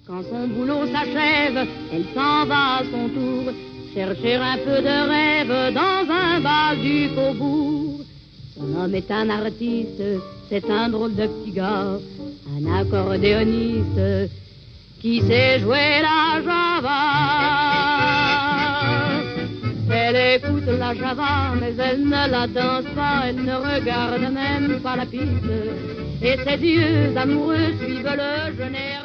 Quand son boulot s'achève, elle s'en va à son tour chercher un peu de rêve dans un bal du faubourg. Son homme est un artiste, c'est un drôle de petit gars, un accordéoniste qui sait jouer la java. Elle écoute la java, mais elle ne la danse pas, elle ne regarde même pas la piste. Et ses yeux amoureux suivent le jeune air